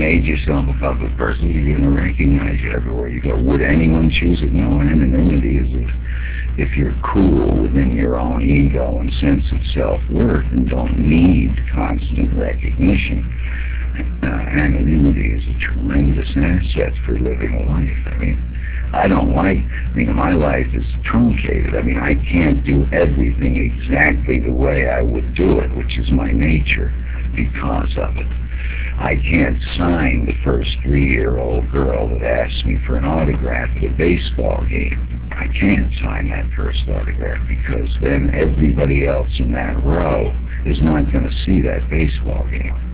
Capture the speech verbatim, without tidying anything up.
made yourself a public person, you're going to recognize you everywhere you go. Would anyone choose it? No. Anonymity is if, if you're cool within your own ego and sense of self-worth and don't need constant recognition. Uh, anonymity is a tremendous asset for living a life. I mean, I don't like, I mean, my life is truncated. I mean, I can't do everything exactly the way I would do it, which is my nature, because of it. I can't sign the first three-year-old girl that asks me for an autograph at a baseball game. I can't sign that first autograph because then everybody else in that row is not going to see that baseball game.